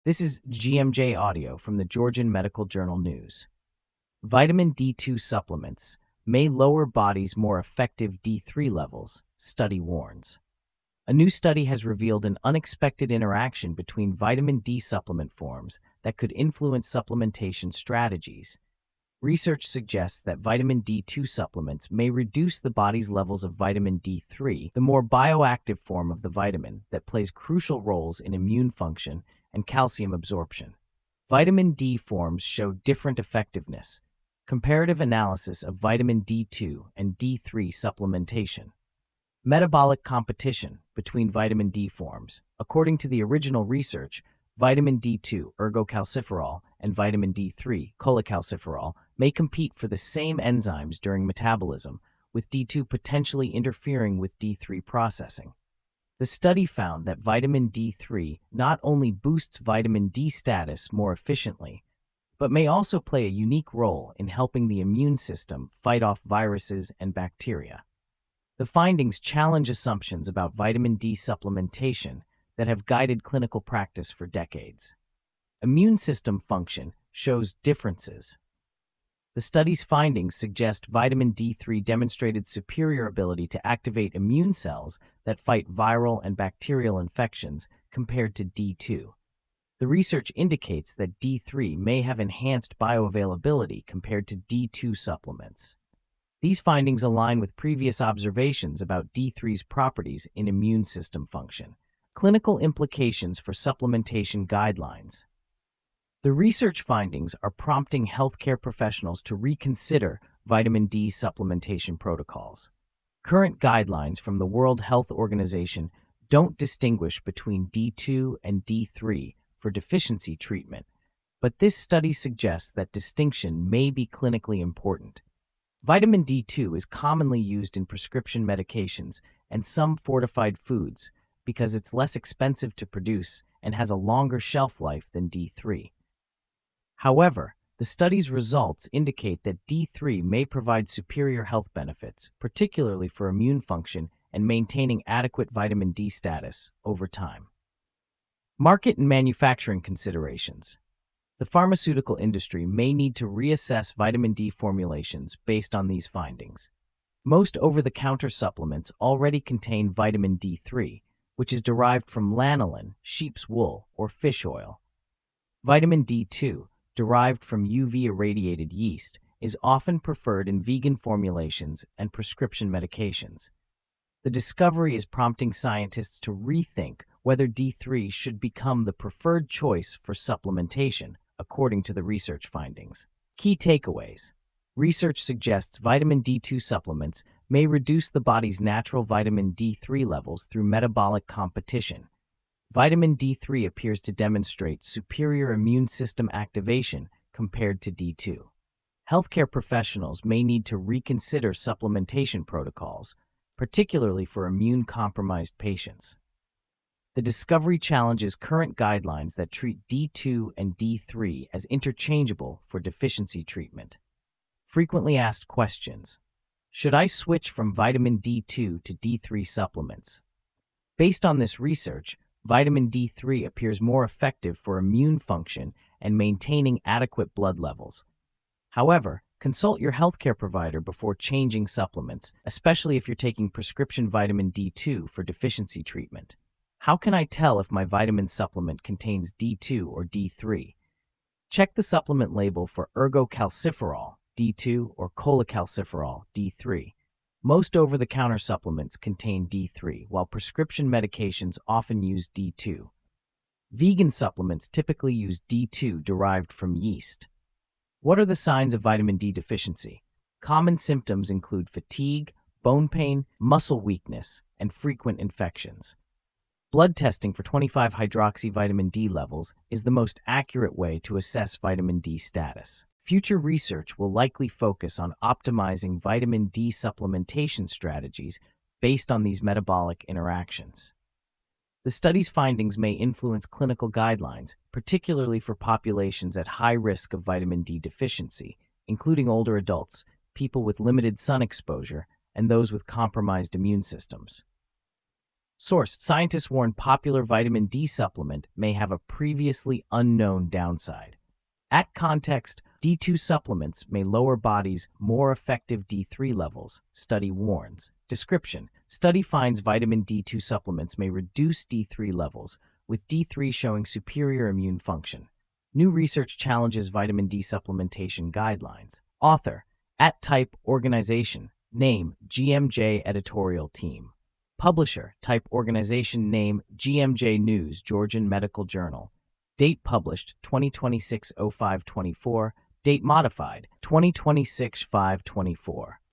This is GMJ Audio from the Georgian Medical Journal News. Vitamin D2 supplements may lower body's more effective D3 levels, study warns. A new study has revealed an unexpected interaction between vitamin D supplement forms that could influence supplementation strategies. Research suggests that vitamin D2 supplements may reduce the body's levels of vitamin D3, the more bioactive form of the vitamin that plays crucial roles in immune function and calcium absorption. Vitamin D forms show different effectiveness. Comparative analysis of vitamin D2 and D3 supplementation. Metabolic competition between vitamin D forms. According to the original research, vitamin D2, ergocalciferol, and vitamin D3, cholecalciferol, may compete for the same enzymes during metabolism, with D2 potentially interfering with D3 processing. The study found that vitamin D3 not only boosts vitamin D status more efficiently, but may also play a unique role in helping the immune system fight off viruses and bacteria. The findings challenge assumptions about vitamin D supplementation that have guided clinical practice for decades. Immune system function shows differences. The study's findings suggest vitamin D3 demonstrated superior ability to activate immune cells that fight viral and bacterial infections compared to D2. The research indicates that D3 may have enhanced bioavailability compared to D2 supplements. These findings align with previous observations about D3's properties in immune system function. Clinical implications for supplementation guidelines. The research findings are prompting healthcare professionals to reconsider vitamin D supplementation protocols. Current guidelines from the World Health Organization don't distinguish between D2 and D3 for deficiency treatment, but this study suggests that distinction may be clinically important. Vitamin D2 is commonly used in prescription medications and some fortified foods because it's less expensive to produce and has a longer shelf life than D3. However, the study's results indicate that D3 may provide superior health benefits, particularly for immune function and maintaining adequate vitamin D status over time. Market and manufacturing considerations. The pharmaceutical industry may need to reassess vitamin D formulations based on these findings. Most over-the-counter supplements already contain vitamin D3, which is derived from lanolin, sheep's wool, or fish oil. Vitamin D2, derived from UV-irradiated yeast, is often preferred in vegan formulations and prescription medications. The discovery is prompting scientists to rethink whether D3 should become the preferred choice for supplementation, according to the research findings. Key takeaways. Research suggests vitamin D2 supplements may reduce the body's natural vitamin D3 levels through metabolic competition. Vitamin D3 appears to demonstrate superior immune system activation compared to D2. Healthcare professionals may need to reconsider supplementation protocols, particularly for immune-compromised patients. The discovery challenges current guidelines that treat D2 and D3 as interchangeable for deficiency treatment. Frequently asked questions. Should I switch from vitamin D2 to D3 supplements? Based on this research, vitamin D3 appears more effective for immune function and maintaining adequate blood levels. However, consult your healthcare provider before changing supplements, especially if you're taking prescription vitamin D2 for deficiency treatment. How can I tell if my vitamin supplement contains D2 or D3? Check the supplement label for ergocalciferol, D2, or cholecalciferol, D3. Most over-the-counter supplements contain D3, while prescription medications often use D2. Vegan supplements typically use D2 derived from yeast. What are the signs of vitamin D deficiency? Common symptoms include fatigue, bone pain, muscle weakness, and frequent infections. Blood testing for 25-hydroxyvitamin D levels is the most accurate way to assess vitamin D status. Future research will likely focus on optimizing vitamin D supplementation strategies based on these metabolic interactions. The study's findings may influence clinical guidelines, particularly for populations at high risk of vitamin D deficiency, including older adults, people with limited sun exposure, and those with compromised immune systems. Source: scientists warn popular vitamin D supplement may have a previously unknown downside. At context: D2 supplements may lower body's more effective D3 levels, study warns. Description: study finds vitamin D2 supplements may reduce D3 levels, with D3 showing superior immune function. New research challenges vitamin D supplementation guidelines. Author: @type organization. Name: GMJ editorial team. Publisher: type organization. Name: GMJ News, Georgian Medical Journal. Date published: 2026-05-24. Date modified: 2026-5-24.